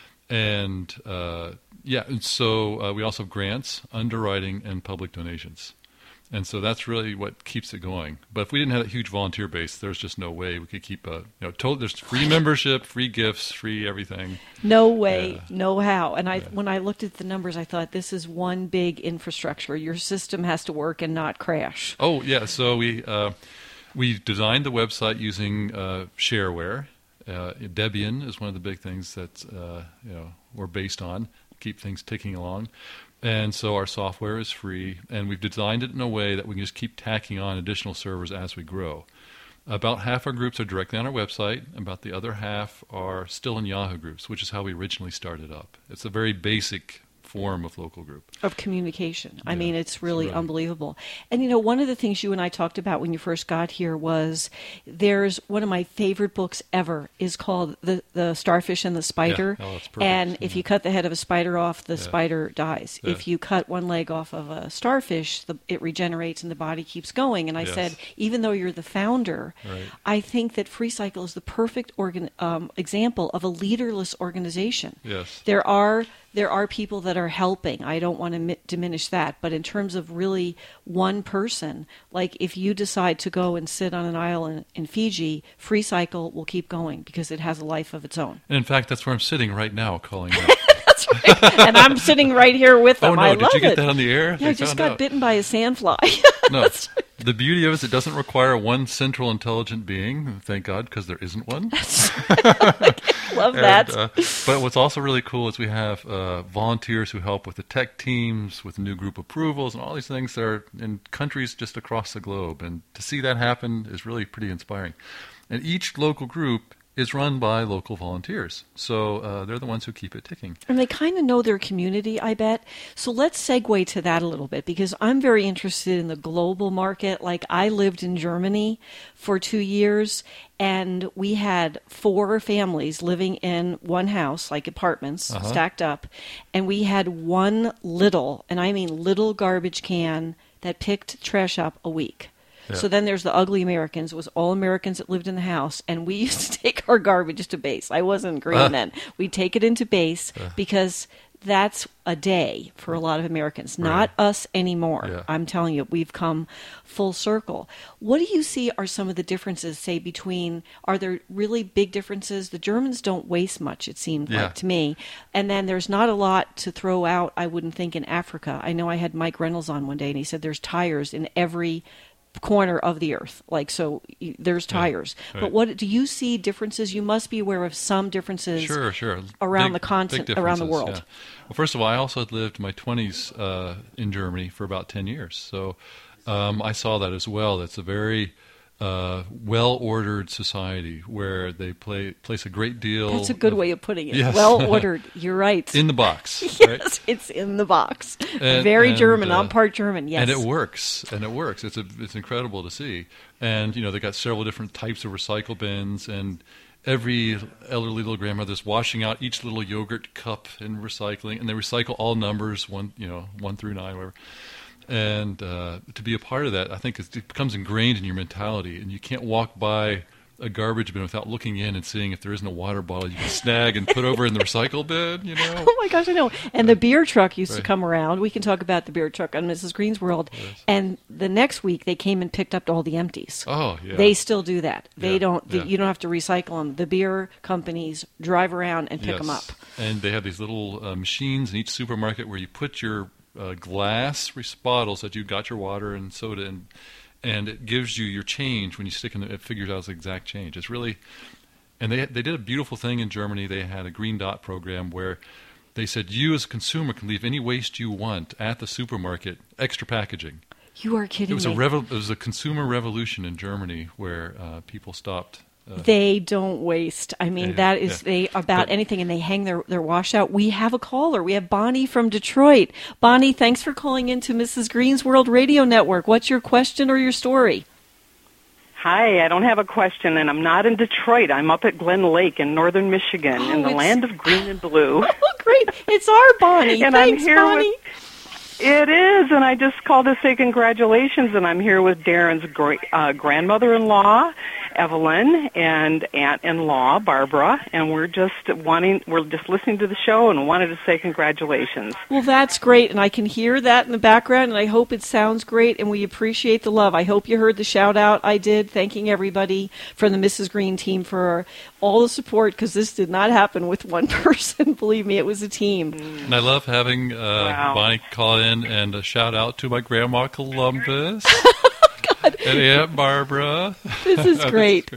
And uh, yeah, and so uh, we also have grants, underwriting, and public donations. And so that's really what keeps it going. But if we didn't have that huge volunteer base, there's just no way we could keep a, you know, total, there's free membership, free gifts, free everything. No way, no how. And I, when I looked at the numbers, I thought this is one big infrastructure. Your system has to work and not crash. Oh, yeah. So we uh, we designed the website using uh, shareware. Uh, Debian is one of the big things that uh, you know we're based on, keep things ticking along. And so our software is free, and we've designed it in a way that we can just keep tacking on additional servers as we grow. About half our groups are directly on our website. About the other half are still in Yahoo groups, which is how we originally started up. It's a very basic form of local group. Of communication. I mean, it's really right. unbelievable. And, you know, one of the things you and I talked about when you first got here was there's one of my favorite books ever is called The, the Starfish and the Spider. Yeah. Oh, that's perfect. And if you cut the head of a spider off, the Yeah. spider dies. Yeah. If you cut one leg off of a starfish, the, it regenerates and the body keeps going. And I Yes. said, even though you're the founder, Right. I think that FreeCycle is the perfect organ, um, example of a leaderless organization. Yes. There are there are people that are helping. I don't want to mi- diminish that, but in terms of really one person, like if you decide to go and sit on an island in, in Fiji, FreeCycle will keep going because it has a life of its own. And in fact, that's where I'm sitting right now, calling out. That's right. And I'm sitting right here with them. Oh, no, I did love you get it. that on the air? Yeah, They I just found got out. bitten by a sandfly. No, The beauty of it is it doesn't require one central intelligent being, thank God, because there isn't one. Love and, that. Uh, but what's also really cool is we have uh, volunteers who help with the tech teams, with new group approvals, and all these things that are in countries just across the globe. And to see that happen is really pretty inspiring. And each local group is run by local volunteers. So uh, they're the ones who keep it ticking. And they kind of know their community, I bet. So let's segue to that a little bit, because I'm very interested in the global market. Like, I lived in Germany for two years, and we had four families living in one house, like apartments, Uh-huh. stacked up. And we had one little, and I mean little garbage can that picked trash up a week. Yeah. So then there's the ugly Americans. It was all Americans that lived in the house, and we used to take our garbage to base. I wasn't green Uh. then. We'd take it into base Uh. because that's a day for a lot of Americans, not us anymore. Yeah. I'm telling you, we've come full circle. What do you see are some of the differences, say, between, are there really big differences? The Germans don't waste much, it seemed Yeah. like to me. And then there's not a lot to throw out, I wouldn't think, in Africa. I know I had Mike Reynolds on one day, and he said there's tires in every corner of the earth, like, so y- there's tires. right. But what do you see differences? You must be aware of some differences Sure, sure. around Big- the continent, big around the differences, world. yeah. Well, first of all, I also had lived my twenties uh, in Germany for about ten years. So um, I saw that as well. It's a very uh, well-ordered society where they play, place a great deal. That's a good of, way of putting it. Yes. Well ordered. You're right. In the box. Yes, right? it's in the box. And- Very and, German. uh, I'm part German. Yes. And it works. And it works. It's a, it's incredible to see. And, you know, they got several different types of recycle bins, and every elderly little grandmother's washing out each little yogurt cup and recycling, and they recycle all numbers, one, you know, one through nine, whatever. And uh, to be a part of that, I think it's, it becomes ingrained in your mentality, and you can't walk by a garbage bin without looking in and seeing if there isn't a water bottle you can snag and put over in the recycle bin, you know? Oh my gosh, I know. And the beer truck used to Right. come around. We can talk about the beer truck on Missus Green's World. And the next week they came and picked up all the empties. Oh, yeah. They still do that. They Yeah, don't. yeah. You don't have to recycle them. The beer companies drive around and pick Yes. them up. And they have these little uh, machines in each supermarket where you put your uh, glass res- bottles that you got your water and soda in, and it gives you your change when you stick in. The, it figures out the exact change. It's really, and they they did a beautiful thing in Germany. They had a Green Dot program where they said you as a consumer can leave any waste you want at the supermarket, extra packaging. You are kidding It was me. a revo- it was a consumer revolution in Germany where uh, people stopped. Uh, They don't waste. I mean, Yeah, that is yeah. they about But- anything, and they hang their their wash out. We have a caller. We have Bonnie from Detroit. Bonnie, thanks for calling into Missus Green's World Radio Network. What's your question or your story? Hi, I don't have a question, and I'm not in Detroit. I'm up at Glen Lake in northern Michigan, in the it's- land of green and blue. Oh, great. It's our Bonnie. and Thanks, I'm here Bonnie. with... It is, and I just called to say congratulations, and I'm here with Darren's gra- uh, grandmother-in-law, Evelyn, and aunt-in-law, Barbara, and we're just wanting, we're just listening to the show and wanted to say congratulations. Well, that's great, and I can hear that in the background, and I hope it sounds great, and we appreciate the love. I hope you heard the shout-out I did, thanking everybody from the Missus Green team for all the support, because this did not happen with one person. Believe me, it was a team. And I love having uh, Wow. Bonnie call in and a shout out to my grandma Columbus and Aunt Barbara. This is great.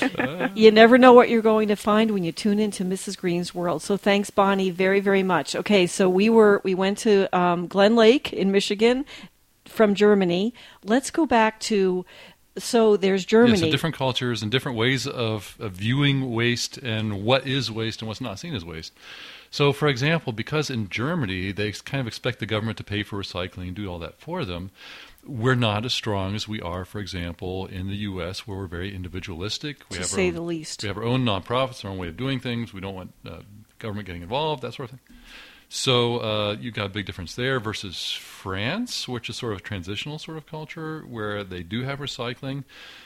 You never know what you're going to find when you tune into Missus Green's World. So thanks, Bonnie, very, very much. Okay, so we were we went to um, Glen Lake in Michigan from Germany. Let's go back to. So there's Germany. Yeah, so different cultures and different ways of, of viewing waste and what is waste and what's not seen as waste. So, for example, because in Germany they kind of expect the government to pay for recycling and do all that for them, we're not as strong as we are, for example, in the U S, where we're very individualistic. We To have say our own, the least. We have our own nonprofits, our own way of doing things. We don't want uh, government getting involved, that sort of thing. So uh, you've got a big difference there versus France, which is sort of a transitional sort of culture where they do have recycling,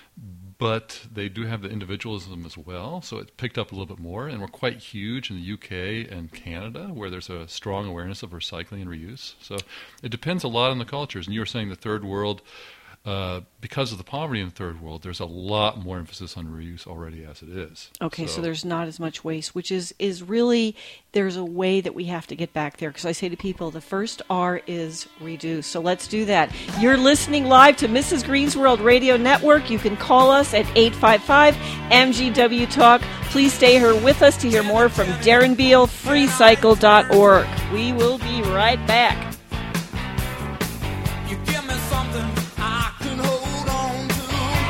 but they do have the individualism as well. So it's picked up a little bit more, and we're quite huge in the U K and Canada, where there's a strong awareness of recycling and reuse. So it depends a lot on the cultures. And you were saying the third world. uh, because of the poverty in the third world, there's a lot more emphasis on reuse already as it is. Okay, so, so there's not as much waste, which is, is really, there's a way that we have to get back there. Because I say to people, the first R is reduce. So let's do that. You're listening live to Missus Green's World Radio Network. You can call us at eight five five M G W Talk. Please stay here with us to hear more from Darren Beal, free cycle dot org. We will be right back. You give me something I can hold on to.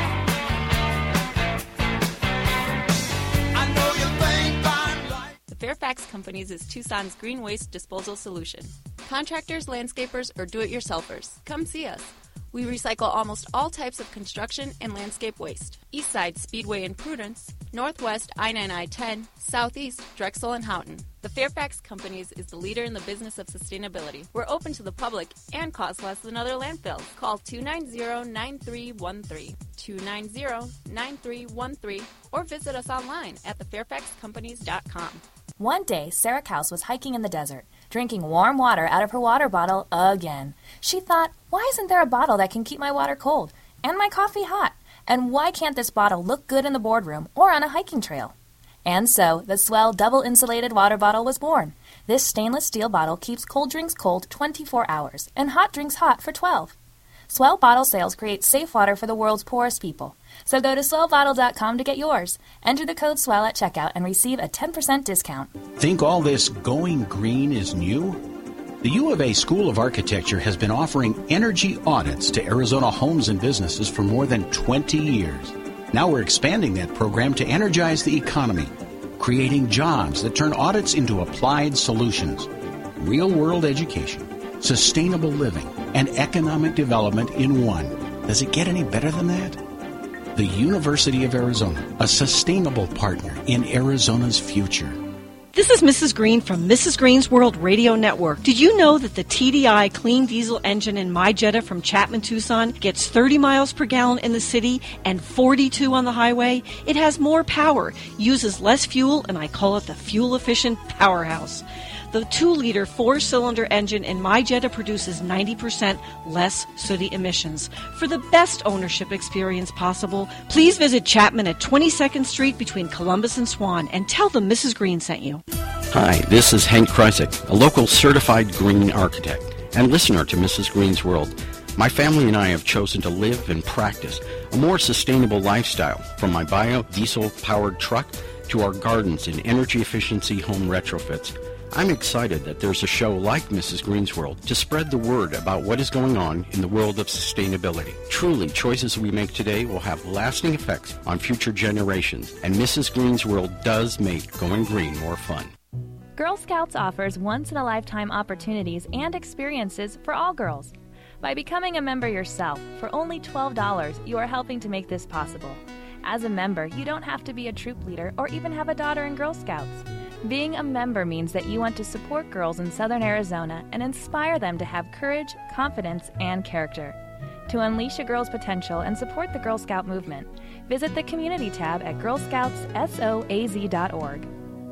I know you think I'm right. The Fairfax Companies is Tucson's green waste disposal solution. Contractors, landscapers, or do-it-yourselfers, come see us. We recycle almost all types of construction and landscape waste. Eastside Speedway in Prudence, Northwest I nine I ten, Southeast Drexel and Houghton. The Fairfax Companies is the leader in the business of sustainability. We're open to the public and cost less than other landfills. Call two nine zero, nine three one three, two nine zero, nine three one three, or visit us online at the fairfax companies dot com. One day, Sarah Kaus was hiking in the desert, drinking warm water out of her water bottle again. She thought, why isn't there a bottle that can keep my water cold and my coffee hot? And why can't this bottle look good in the boardroom or on a hiking trail? And so, the Swell double-insulated water bottle was born. This stainless steel bottle keeps cold drinks cold twenty-four hours and hot drinks hot for twelve. Swell bottle sales create safe water for the world's poorest people. So go to swell bottle dot com to get yours. Enter the code SWELL at checkout and receive a ten percent discount. Think all this going green is new? The U of A School of Architecture has been offering energy audits to Arizona homes and businesses for more than twenty years. Now we're expanding that program to energize the economy, creating jobs that turn audits into applied solutions, real-world education, sustainable living, and economic development in one. Does it get any better than that? The University of Arizona, a sustainable partner in Arizona's future. This is Missus Green from Missus Green's World Radio Network. Did you know that the T D I clean diesel engine in my Jetta from Chapman Tucson gets thirty miles per gallon in the city and forty-two on the highway? It has more power, uses less fuel, and I call it the fuel-efficient powerhouse. The two-liter four-cylinder engine in my Jetta produces ninety percent less sooty emissions. For the best ownership experience possible, please visit Chapman at twenty-second Street between Columbus and Swan and tell them Missus Green sent you. Hi, this is Hank Kreisig, a local certified green architect and listener to Missus Green's World. My family and I have chosen to live and practice a more sustainable lifestyle, from my biodiesel-powered truck to our gardens and energy efficiency home retrofits. I'm excited that there's a show like Missus Green's World to spread the word about what is going on in the world of sustainability. Truly, choices we make today will have lasting effects on future generations, and Missus Green's World does make going green more fun. Girl Scouts offers once-in-a-lifetime opportunities and experiences for all girls. By becoming a member yourself, for only twelve dollars, you are helping to make this possible. As a member, you don't have to be a troop leader or even have a daughter in Girl Scouts. Being a member means that you want to support girls in Southern Arizona and inspire them to have courage, confidence, and character. To unleash a girl's potential and support the Girl Scout movement, visit the Community tab at girl scouts soaz dot org.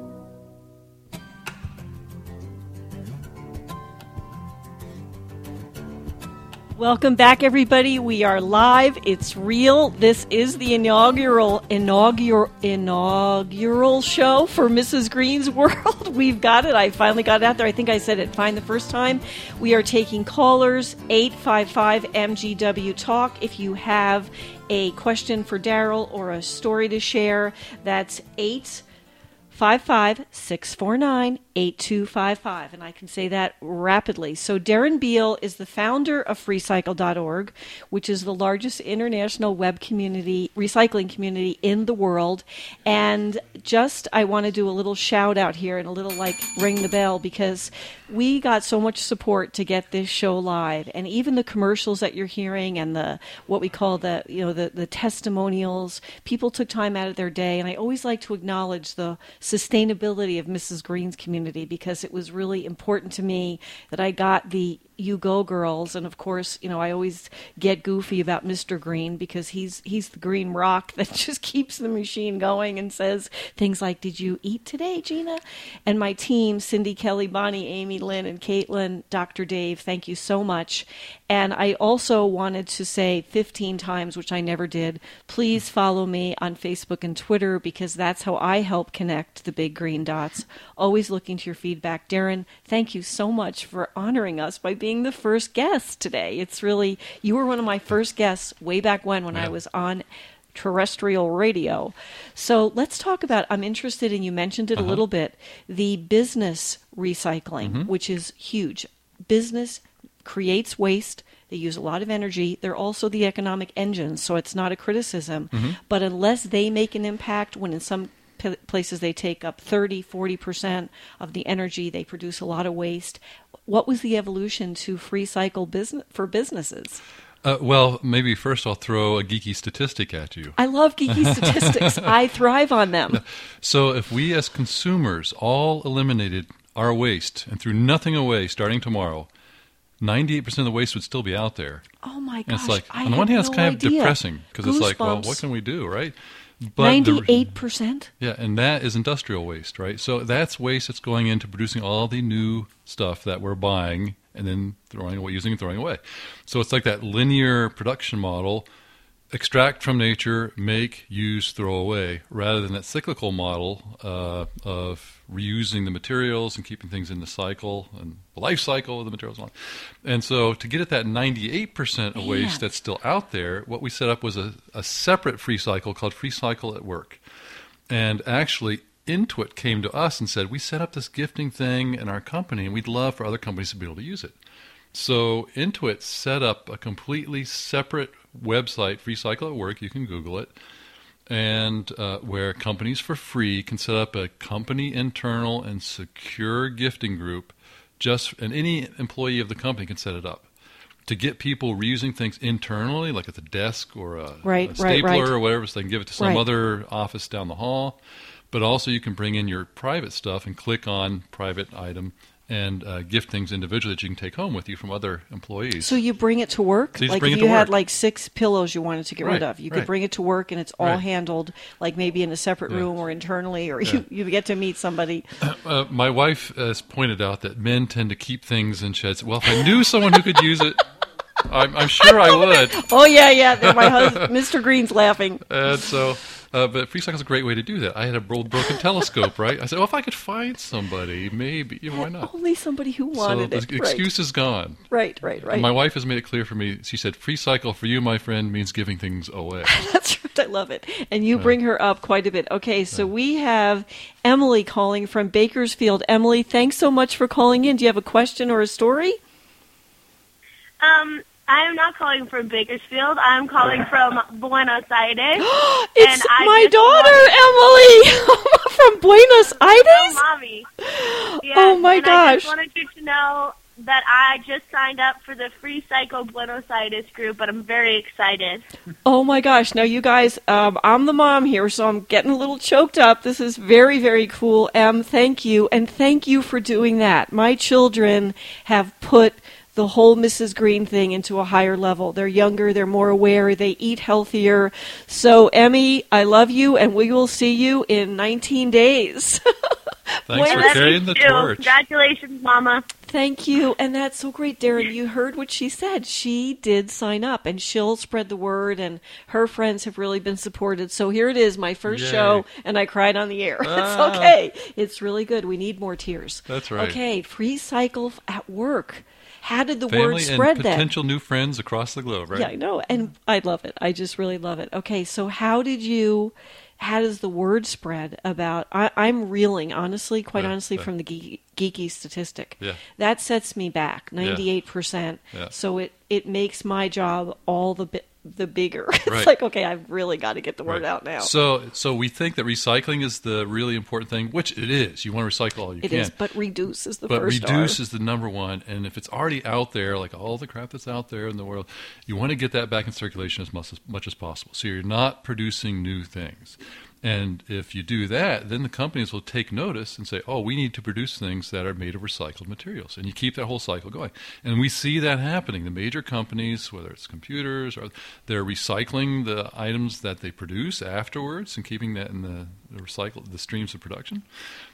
Welcome back, everybody. We are live. It's real. This is the inaugural inaugural inaugural show for Missus Green's World. We've got it. I finally got it out there. I think I said it fine the first time. We are taking callers, eight five five M G W Talk. If you have a question for Daryl or a story to share, that's eight five five, six four nine, eight two five five, and I can say that rapidly. So Darren Beal is the founder of free cycle dot org, which is the largest international web community, recycling community in the world. And just, I want to do a little shout out here and a little like ring the bell, because we got so much support to get this show live, and even the commercials that you're hearing and the what we call the you know the the testimonials. People took time out of their day, and I always like to acknowledge the sustainability of Missus Green's community, because it was really important to me that I got the you go, girls. And of course, you know, I always get goofy about Mister Green because he's he's the green rock that just keeps the machine going and says things like, "Did you eat today, Gina?" And my team, Cindy, Kelly, Bonnie, Amy, Lynn, and Caitlin, Doctor Dave, thank you so much. And I also wanted to say fifteen times, which I never did, please follow me on Facebook and Twitter because that's how I help connect the big green dots. Always looking to your feedback. Darren, thank you so much for honoring us by being the first guest today. It's really, you were one of my first guests way back when, when yeah. I was on terrestrial radio. So let's talk about, I'm interested in, you mentioned it uh-huh. a little bit, the business recycling, mm-hmm. which is huge. Business creates waste. They use a lot of energy. They're also the economic engines, so it's not a criticism. Mm-hmm. But unless they make an impact, when in some p- places they take up thirty, forty percent of the energy, they produce a lot of waste. What was the evolution to free cycle business for businesses? Uh, well, maybe first I'll throw a geeky statistic at you. I love geeky statistics. I thrive on them. So if we as consumers all eliminated our waste and threw nothing away starting tomorrow, ninety-eight percent of the waste would still be out there. Oh, my gosh. And it's like, I on the one hand, no it's kind idea. of depressing because it's like, well, Goosebumps. what can we do, right? But ninety-eight percent? The, yeah, and that is industrial waste, right? So that's waste that's going into producing all the new stuff that we're buying and then throwing away, using and throwing away. So it's like that linear production model, extract from nature, make, use, throw away, rather than that cyclical model uh, of reusing the materials and keeping things in the cycle and the life cycle of the materials. And so to get at that ninety-eight percent of waste that's still out there, what we set up was a, a separate free cycle called Free Cycle at Work. And actually, Intuit came to us and said, we set up this gifting thing in our company and we'd love for other companies to be able to use it. So Intuit set up a completely separate website, Free Cycle at Work, you can Google it, and uh, where companies for free can set up a company internal and secure gifting group, just and any employee of the company can set it up to get people reusing things internally, like at the desk or a, right, a stapler right, right. or whatever, so they can give it to some right. other office down the hall. But also you can bring in your private stuff and click on private item and uh, gift things individually that you can take home with you from other employees. So you bring it to work? So you like bring if it you to had work. like six pillows you wanted to get right, rid of, you right. could bring it to work and it's all right. handled like maybe in a separate yeah. room or internally, or yeah. you, you get to meet somebody. Uh, my wife has pointed out that men tend to keep things in sheds. Well, if I knew someone who could use it, I'm, I'm sure I, I would. Oh, yeah, yeah. My husband, Mister Green's laughing. And so... Uh, but free cycle is a great way to do that. I had a old broken telescope, right? I said, well, if I could find somebody, maybe, you know, why not? Only somebody who wanted so it. the excuse right. is gone. Right, right, right. And my wife has made it clear for me. She said, free cycle for you, my friend, means giving things away. That's right. I love it. And you bring her up quite a bit. Okay, so yeah. we have Emily calling from Bakersfield. Emily, thanks so much for calling in. Do you have a question or a story? Um... I am not calling from Bakersfield. I'm calling from Buenos Aires. It's and I my daughter, wanted... Emily, from Buenos Aires. Oh, Mommy. Yes, oh, my and gosh. I just wanted you to know that I just signed up for the Free Cycle Buenos Aires group, but I'm very excited. Oh, my gosh. Now, you guys, um, I'm the mom here, so I'm getting a little choked up. This is very, very cool. Em, thank you, and thank you for doing that. My children have put the whole Missus Green thing into a higher level. They're younger, they're more aware, they eat healthier. So, Emmy, I love you, and we will see you in nineteen days. Thanks Wait, for carrying the too. torch. Congratulations, Mama. Thank you, and that's so great, Darren. You heard what she said. She did sign up, and she'll spread the word, and her friends have really been supported. So here it is, my first Yay. show, and I cried on the air. Ah. It's okay. It's really good. We need more tears. That's right. Okay, Free Cycle at Work. How did the Family word spread and then? potential new friends across the globe, right? Yeah, I know, and I love it. I just really love it. Okay, so how did you, how does the word spread about, I, I'm reeling, honestly, quite yeah, honestly, yeah. from the geeky, geeky statistic. Yeah. That sets me back, ninety-eight percent. Yeah. So it, it makes my job all the bit. the bigger. It's Right. like, okay, I've really got to get the word Right. out now. So, so we think that recycling is the really important thing, which it is. You want to recycle all you It can. is, but reduce is the but first reduce R. is the number one. And if it's already out there, like all the crap that's out there in the world, you want to get that back in circulation as much as, much as possible. So you're not producing new things. And if you do that, then the companies will take notice and say, oh, we need to produce things that are made of recycled materials. And you keep that whole cycle going. And we see that happening. The major companies, whether it's computers, or they're recycling the items that they produce afterwards and keeping that in the, the recycle the streams of production.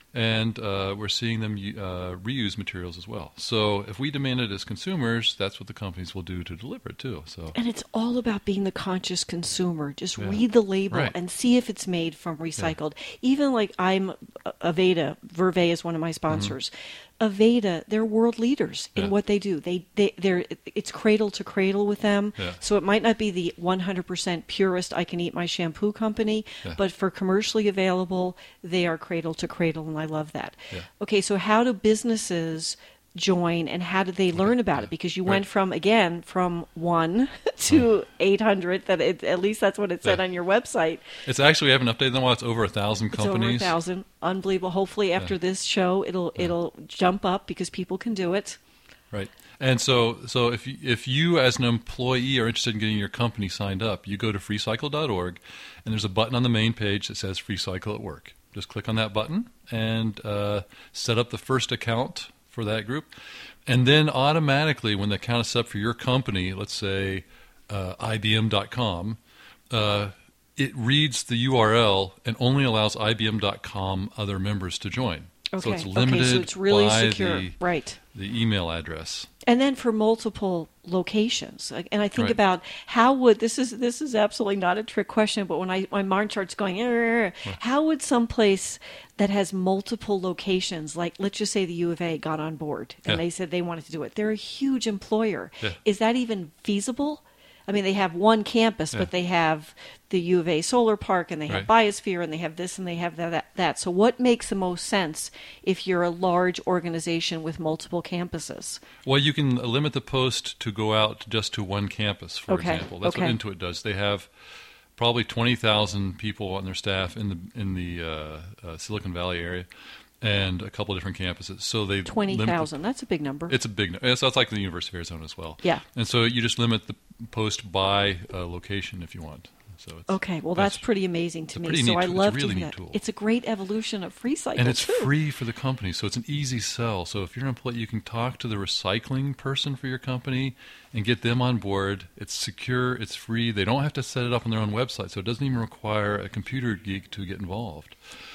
And uh, we're seeing them uh, reuse materials as well. So if we demand it as consumers, that's what the companies will do to deliver it too. So and it's all about being the conscious consumer. Just yeah. read the label right. and see if it's made from recycled. Yeah. Even like I'm uh, Aveda, Verve is one of my sponsors. Mm-hmm. Aveda, they're world leaders in yeah. what they do. They, they, they're, it's cradle to cradle with them. Yeah. So it might not be the one hundred percent purest I can eat my shampoo company, yeah. but for commercially available, they are cradle to cradle, and I love that. Yeah. Okay, so how do businesses join, and how did they learn about it? Because you right. went from, again, from one to eight hundred, that it, at least that's what it said yeah. on your website. It's actually, we haven't updated them. It's over a thousand It's companies. over a thousand. Unbelievable. Hopefully after yeah. this show, it'll yeah. it'll jump up because people can do it. Right. And so so if you, if you as an employee are interested in getting your company signed up, you go to free cycle dot org, and there's a button on the main page that says Free Cycle at Work. Just click on that button and uh, set up the first account for that group. And then automatically, when the account is set up for your company, let's say uh, I B M dot com, uh, it reads the U R L and only allows I B M dot com other members to join. Okay. So it's limited okay, so it's really by secure. The, right. the email address. And then for multiple locations, and I think right. about how would this is this is absolutely not a trick question, but when I my mind starts going, right. how would someplace that has multiple locations, like let's just say the U of A got on board and yeah. they said they wanted to do it, they're a huge employer. Yeah. Is that even feasible? I mean, they have one campus, yeah. but they have the U of A Solar Park, and they have right. Biosphere, and they have this, and they have that, that, that. So what makes the most sense if you're a large organization with multiple campuses? Well, you can limit the post to go out just to one campus, for okay. example. That's okay. what Intuit does. They have probably twenty thousand people on their staff in the in the uh, uh, Silicon Valley area, and a couple of different campuses. So they twenty thousand. That's a big number. It's a big number. So it's like the University of Arizona as well. Yeah. And so you just limit the post by uh, location if you want. So it's, okay, well that's, that's pretty amazing to me. So I love it's a really to neat that. Tool. It's a great evolution of Free Cycle, and it's too. free for the company, so it's an easy sell. So if you're an employee, you can talk to the recycling person for your company and get them on board. It's secure, it's free. They don't have to set it up on their own website, so it doesn't even require a computer geek to get involved.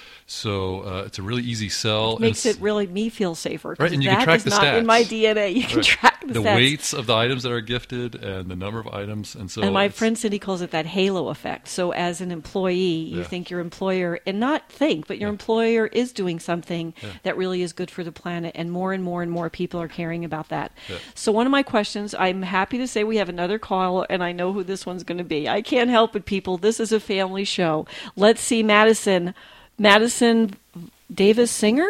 So uh, it's a really easy sell. It makes it really me feel safer. Right, and you that can track is the not stats. In my D N A, you can right. track the, the stats. weights of the items that are gifted and the number of items. And so, and my friend Cindy calls it that halo effect. So as an employee, you yeah. think your employer, and not think, but your yeah. employer is doing something yeah. that really is good for the planet, and more and more and more people are caring about that. Yeah. So one of my questions, I'm happy to say we have another call, and I know who this one's going to be. I can't help it, people. This is a family show. Let's see, Madison. Madison Davis Singer?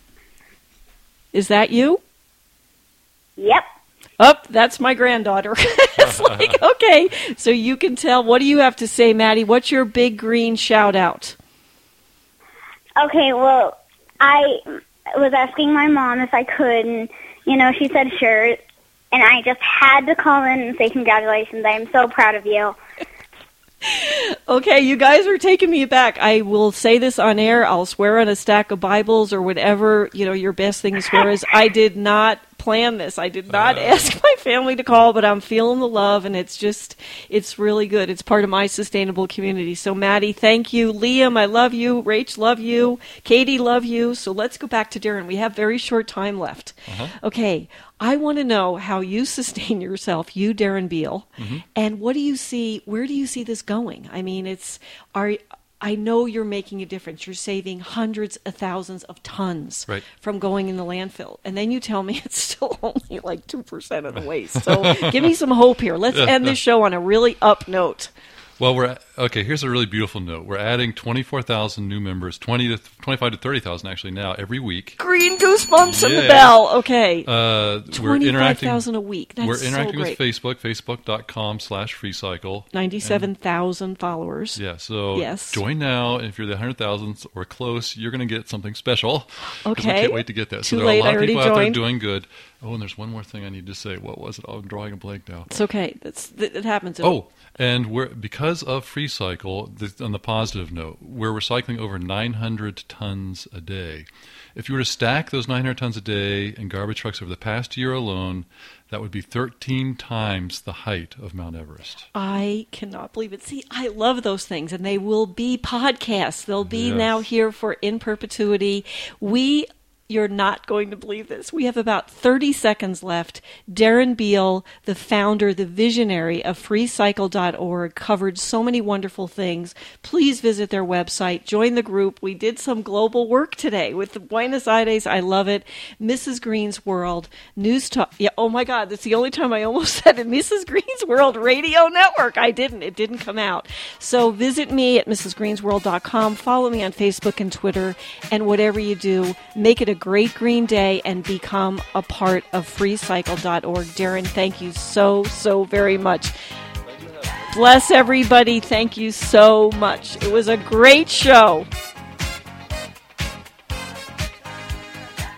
Is that you? Yep. Oh, that's my granddaughter. It's like, okay, so you can tell. What do you have to say, Maddie? What's your big green shout out? Okay, well, I was asking my mom if I could, and, you know, she said sure, and I just had to call in and say congratulations. I am so proud of you. Okay, you guys are taking me back. I will say this on air. I'll swear on a stack of Bibles or whatever, you know, your best thing to swear is. I did not plan this. I did not uh, ask my family to call, but I'm feeling the love, and it's just, it's really good. It's part of my sustainable community. So, Maddie, thank you. Liam, I love you. Rach, love you. Katie, love you. So let's go back to Darren. We have very short time left. Uh-huh. Okay, I want to know how you sustain yourself, you, Darren Beal, mm-hmm. and what do you see, where do you see this going? I mean, it's, are, I know you're making a difference. You're saving hundreds of thousands of tons right. from going in the landfill. And then you tell me it's still only like two percent of the waste. So give me some hope here. Let's end this show on a really up note. Well, we're okay. Here's a really beautiful note. We're adding twenty-four thousand new members, twenty to twenty-five to thirty thousand actually now every week. Green goosebumps yeah. in the bell. Okay, uh, we're twenty-five thousand a week. That's we're interacting so great. with Facebook, facebook dot com slash free cycle. Ninety-seven thousand followers. Yeah, so yes. join now. If you're the hundred thousandth or close, you're going to get something special. Okay, we can't wait to get that. Too so there late. are a lot I of people already out there joined. doing good. Oh, and there's one more thing I need to say. What was it? Oh, I'm drawing a blank now. It's okay. That's, it happens. Oh, and we're because of FreeCycle, the, on the positive note, we're recycling over nine hundred tons a day. If you were to stack those nine hundred tons a day in garbage trucks over the past year alone, that would be thirteen times the height of Mount Everest. I cannot believe it. See, I love those things, and they will be podcasts. They'll be Yes. now here for in perpetuity. We You're not going to believe this. We have about thirty seconds left. Darren Beal, the founder, the visionary of free cycle dot org, covered so many wonderful things. Please visit their website. Join the group. We did some global work today with the Buenos Aires. I love it. Missus Green's World. News Talk. Yeah, oh, my God. That's the only time I almost said it. Missus Green's World Radio Network. I didn't. It didn't come out. So visit me at Missus Greens World dot com. Follow me on Facebook and Twitter. And whatever you do, make it a great green day and become a part of free cycle dot org. Darren, thank you so, so very much. Bless everybody. Thank you so much. It was a great show.